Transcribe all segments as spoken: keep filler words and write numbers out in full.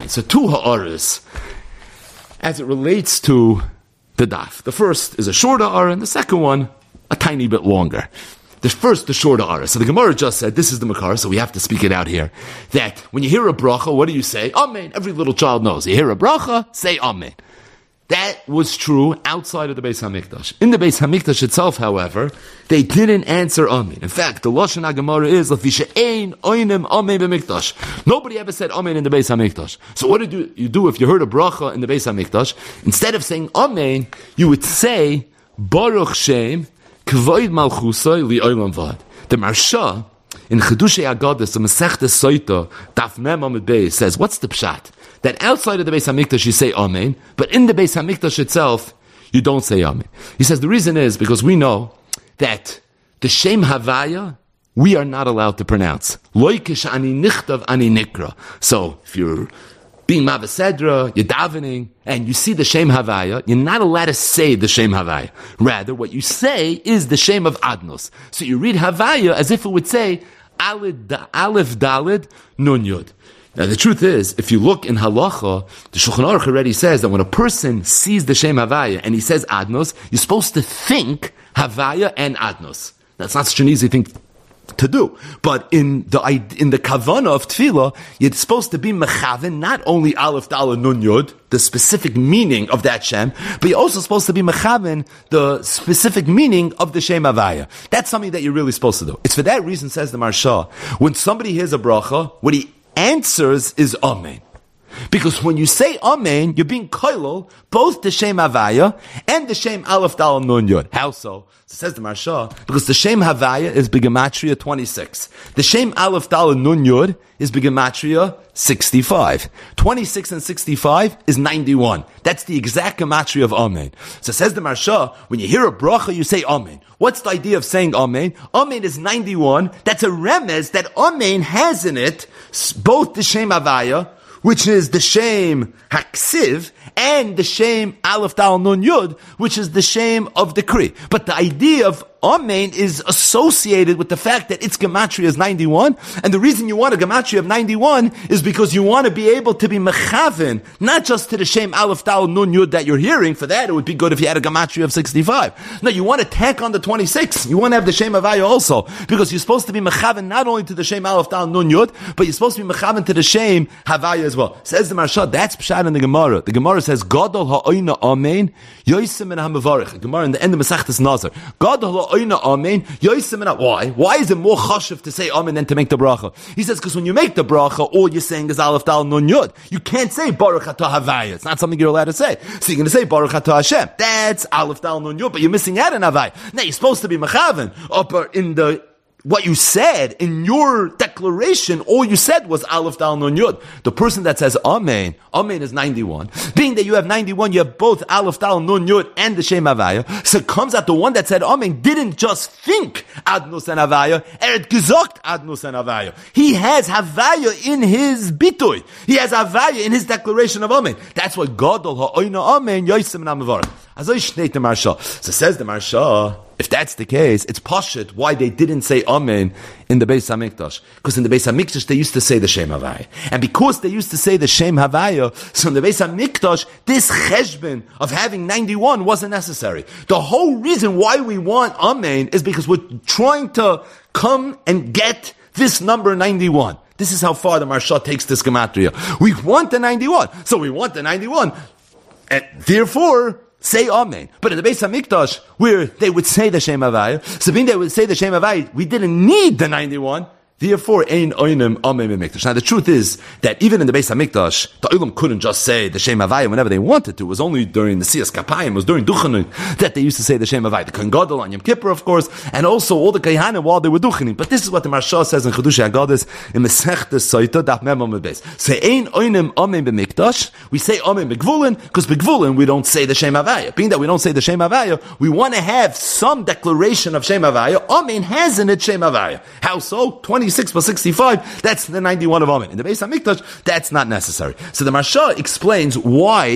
So two ha'aras, as it relates to the daf. The first is a short ha'ara, and the second one, a tiny bit longer. The first, the short ha'ara. So the Gemara just said, this is the makar, so we have to speak it out here, that when you hear a bracha, what do you say? Amen. Every little child knows. You hear a bracha, say amen. That was true outside of the Beis HaMikdash. In the Beis HaMikdash itself, however, they didn't answer amen. In fact, the Lashon HaGemara is, Lafisha ein oinem amen b'mikdash. Nobody ever said amen in the Beis HaMikdash. So what did you, you do if you heard a bracha in the Beis HaMikdash? Instead of saying amen, you would say, Baruch Shem, Kvoid Malchusay li olam vad. The Marsha, in Chedushei Agadas, the Masechta Soita, Daf Mem Amud Beis, says, what's the pshat? That outside of the Beis HaMikdash you say Amen, but in the Beis HaMikdash itself, you don't say Amen. He says the reason is because we know that the Shem Havaya, we are not allowed to pronounce. Loikish ani nichtav ani nikra. So, if you're being Mavasedra, you're davening, and you see the Shem Havaya, you're not allowed to say the Shem Havaya. Rather, what you say is the Shem of Adnos. So you read Havaya as if it would say, Aleph Dalid Nun Yud. Now the truth is, if you look in halacha, the Shulchan Aruch already says that when a person sees the Shem Havaya and he says Adnos, you're supposed to think Havaya and Adnos. That's not such an easy thing to do. But in the in the kavanah of tefillah, you're supposed to be mechaven not only Aleph Daled Nun Yud, the specific meaning of that Shem, but you're also supposed to be mechaven the specific meaning of the Shem Havaya. That's something that you're really supposed to do. It's for that reason, says the Marsha, when somebody hears a bracha, what he answers is Amen. Because when you say Amen, you're being koilol both the Shem Havaya and the Shem Aleph Daled Nun Yud. How so? So says the Marsha, because the Shem Havaya is B'gematria twenty-six. The Shem Aleph Daled Nun Yud is B'gematria sixty-five. twenty-six and sixty-five is ninety-one. That's the exact gematria of Amen. So says the Marsha, when you hear a bracha, you say Amen. What's the idea of saying Amen? Amen is ninety-one. That's a remez that Amen has in it both the Shem Havaya, which is the Shem Haksiv, and the Shem Aleph Daled Nun Yud, which is the Shem of decree. But the idea of Amen is associated with the fact that its gematria is ninety-one, and the reason you want a gematria of ninety-one is because you want to be able to be mechaven, not just to the Shem Aleph Daled Nun Yud that you're hearing. For that, it would be good if you had a gematria of sixty-five. No, you want to tack on the twenty-six. You want to have the Shem Havaya also, because you're supposed to be mechaven not only to the Shem Aleph Daled Nun Yud, but you're supposed to be mechaven to the Shem Havaya as well. Says the Marsha, that's pshat in the Gemara. The Gemara says, Gadol ha'oina amen, yoisim and ha'mevarich. The Gemara in the end of Masechtas Nazar. Gadol ha'oina amen, yoisim and why? Why is it more chashiv to say amen than to make the bracha? He says, because when you make the bracha, all you're saying is Aleph Daled Nun Yud. You can't say Baruch Atah Havaya. It's not something you're allowed to say. So you're going to say Baruch Atah Hashem. That's Aleph Daled Nun Yud, but you're missing out on Havaya. Now you're supposed to be mechaven upper in the what you said in your declaration. All you said was Aleph Daled Nun Yud. The person that says Amen, Amen is ninety-one. Being that you have ninety-one, you have both Aleph Daled Nun Yud and the Shem Havaya. So it comes out the one that said Amen didn't just think Adnus and Havaya, er hat gesagt Adnus and Havaya. He has Havaya in his bitoy. He has Havaya in his declaration of Amen. That's why Gadol ha'oina Amen yoisim and ha'mevarich. So says the Marsha, if that's the case, it's pashut why they didn't say Amen in the Beis HaMikdash. Because in the Beis HaMikdash they used to say the Shem Havaya. And because they used to say the Shem Havaya, so in the Beis HaMikdash, this cheshbon of having ninety-one wasn't necessary. The whole reason why we want Amen is because we're trying to come and get this number ninety-one. This is how far the Marsha takes this gematria. We want the ninety-one. So we want the ninety-one. And therefore, say Amen. But in the Beis HaMikdash, where they would say the Shem Havaya, so being they would say the Shem Havaya, we didn't need the ninety-one. Therefore, ein oinem amen b'mikdash. Now, the truth is that even in the Beis HaMikdash, the Olam couldn't just say the Shem Havaya whenever they wanted to. It was only during the Siyas Kapayim, it was during Duchanin, that they used to say the Shem Havaya. The Kohen Gadol on Yom Kippur, of course, and also all the Kayhanim while they were Duchanin. But this is what the Marsha says in Chedushei Agadas, in Masechtas Soita, Daf Mem Amud Beis. Say ein oinem amen b'mikdash. We say amen b'gvulin, because b'gvulin we don't say the Shem Havaya. Being that we don't say the Shem Havaya, we want to have some declaration of Shem Havaya. Amen has in it Shem Havaya. How so? twenty-six plus sixty-five, that's the ninety-one of Amen. In the Beis HaMikdash, that's not necessary. So the Marsha explains why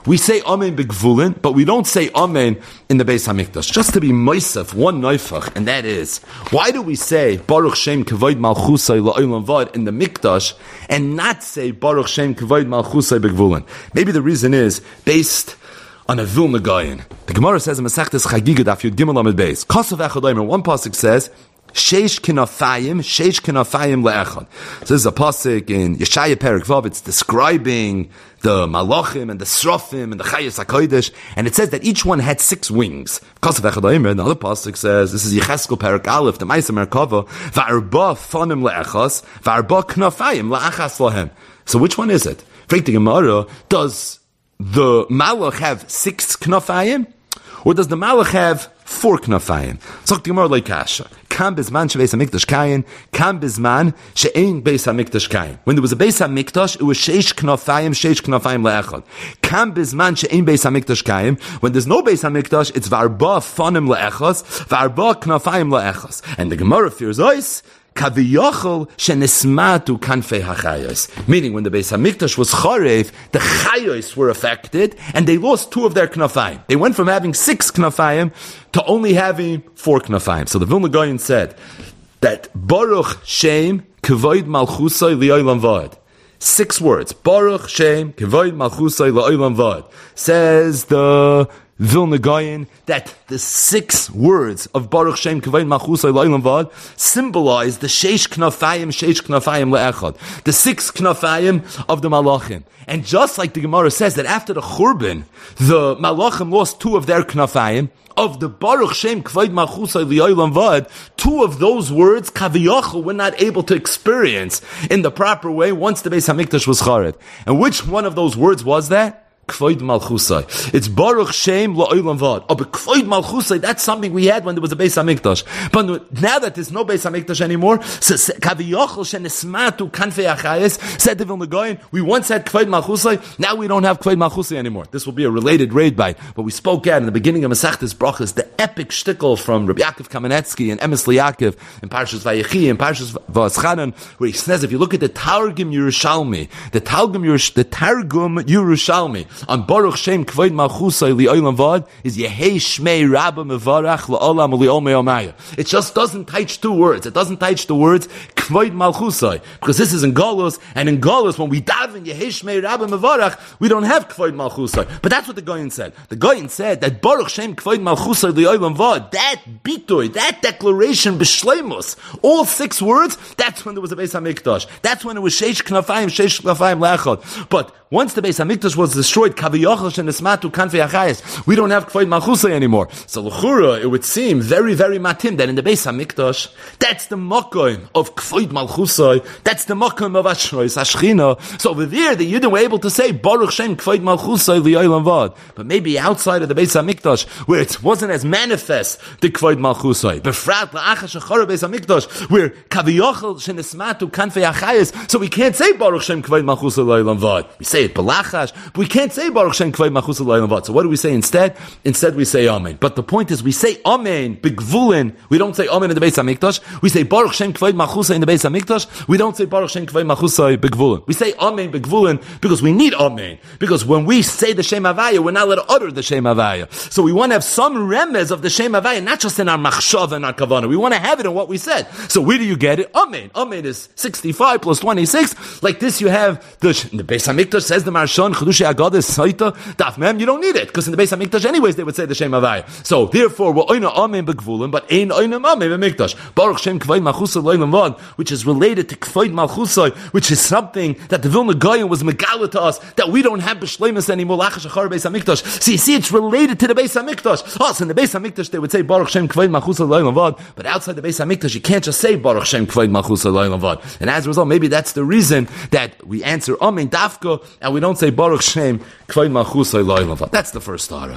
we say Amen B'Gvulin, but we don't say Amen in the Beis HaMikdash. Just to be Moisef, one Neifach, and that is, why do we say Baruch Shem Kavod Malchusay La'olam Vad in the Mikdash, and not say Baruch Shem Kavod Malchusay B'Gvulin? Maybe the reason is based on a Vilna Gaon. The Gemara says in Masechtas Chagiga Daf Yud Gimel Amud Beis, Kosav Echad Omer, one pasuk says, Sheish kinafayim, sheish kinafayim le'echad. So this is a pasuk in Yeshaya Perek Vav. It's describing the malachim and the srofim and the chayes hakodesh, and it says that each one had six wings. Kosav Echad Omer, the other pasuk says, this is Yecheskel Perek Aleph, the Ma'aser Merkava, va'arba fanim le'echas, va'arba knafayim le'achas lahem. So which one is it? Frek the Gemara, does the malach have six knafayim, or does the malach have four knafayim? So the Gemara like kasha. Kam bizman shebeis hamikdash kayin, kam bizman she'ein beis hamikdash kayin. When there was a beis hamikdash, it was sheish knafayim, sheish knafayim le'echad. Kam bizman she'ein beis hamikdash kayin. When there's no beis hamikdash, it's varba fanim le'echas, varba knafayim le'echas. And the Gemara fears ois, Kaviyachol shenismatu kanfei hachayos. Meaning, when the Beis Hamikdash was charev, the chayos were affected, and they lost two of their knafayim. They went from having six knafayim to only having four knafayim. So the Vilna Gaon said that Baruch Shem Kavod Malchusay Li'olam Vad. Six words. Baruch Shem Kavod Malchusay Li'olam Vad. Says the Vilna Gaon that the six words of Baruch Shem Kavod Malchusay La'olam Vad symbolize the Sheish Knafayim, Sheish Knafayim Le'echad, the six Knafayim of the Malachim. And just like the Gemara says that after the Churban, the Malachim lost two of their Knafayim, of the Baruch Shem Kavod Malchusay La'olam Vad, two of those words, Kaviyachol, were not able to experience in the proper way once the Beis HaMikdash was chared. And which one of those words was that? Kvoid Malchusay. It's Baruch Shem La'olam Vad. Oh, but Kvoid Malchusay, that's something we had when there was a Beis HaMikdash. But now that there's no Beis HaMikdash anymore, so Kaviyachol shenismatu kanfei hachayos, said the Vilna Gaon, we once had Kvoid Malchusay, now we don't have Kvoid Malchusay anymore. This will be a related raid bite, but we spoke at in the beginning of Masechtas Brachas, the epic shtickle from Rabbi Yaakov Kamenetsky and Emes Liyaakov in Parshas Vayechi and Parshas Va'aschanan, where he says, if you look at the Targum Yerushalmi, the Targum Yerush, the Targum Yerushalmi, on Baruch Shem Kvoid Malchusay Li'olam Vad is Yehei Shmei Rabba Mevarach La'olam Li'ol Me'omaya. It just doesn't touch two words. It doesn't touch the words Kvoid Malchusay, because this is in Golus, and in Golus when we daven Yehei Shmei Rabba Mevarach, we don't have Kvoid Malchusay. But that's what the Gaon said. The Gaon said that Baruch Shem Kvoid Malchusay Li'olam Vad, that bitoy, that declaration b'shleimus, all six words, that's when there was a Beis HaMikdash. That's when it was Sheish Knafayim, Sheish Knafayim Le'echad. But once the Beis HaMikdash was destroyed, Kaviyachol shenismatu kanfei hachayos, we don't have Kvoid Malchusay anymore. So l'chura, it would seem very, very matim that in the Beis HaMikdash, that's the makom of Kvoid Malchusay, that's the makom of Ashrois, Ashchina. So over there, the Yidden were able to say, Baruch Shem Kvoid Malchusay Li'olam Vad. But maybe outside of the Beis HaMikdash, where it wasn't as manifest, the Kvoid Malchusay. Befrat la'achas shechara Beis HaMikdash, where Kaviyachol shenismatu kanfei hachayos, so we can't say Baruch Shem Kvoid Malchusay Li'olam Vad. We say it b'lachash, but we can't say Baruch Shem Kvoid Malchusay La'olam Vad. So what do we say instead? Instead we say Amen. But the point is we say Amen B'Gvulin. We don't say Amen in the Beis HaMikdash. We say Baruch Shem Kvoid Malchusay in the Beis HaMikdash. We don't say Baruch Shem Kvoid Malchusay B'Gvulin. We say Amen B'Gvulin because we need Amen. Because when we say the Shem Havaya, we're not allowed to utter the Shem Havaya. So we want to have some remez of the Shem Havaya, not just in our machshav and our kavanah. We want to have it in what we said. So where do you get it? Amen. Amen is sixty-five plus twenty-six. Like this you have the, the Beis HaMikdash says the Marshan Chedushei Agadah Saita Daf Mem. You don't need it because in the Beis HaMikdash anyways they would say the Shem Havaya. So therefore we're oina Amen B'Gvulim, but ein oina Amen B'Mikdash. Baruch Shem Kvoid Malchusay La'olam Vad, which is related to Kvoid Malchusay, which is something that the Vilna Gaon was megala to us that we don't have b'shleimus anymore. Lachash achar Beis HaMikdash. So you see, it's related to the Beis HaMikdash. Oh, so in the Beis HaMikdash they would say Baruch Shem Kvoid Malchusay La'olam Vad, but outside the Beis HaMikdash you can't just say Baruch Shem Kvoid Malchusay La'olam Vad. And as a result, maybe that's the reason that we answer Amen Dafka and we don't say Baruch Shem Kvoid Malchusay La'olam Vad. That's the first stara.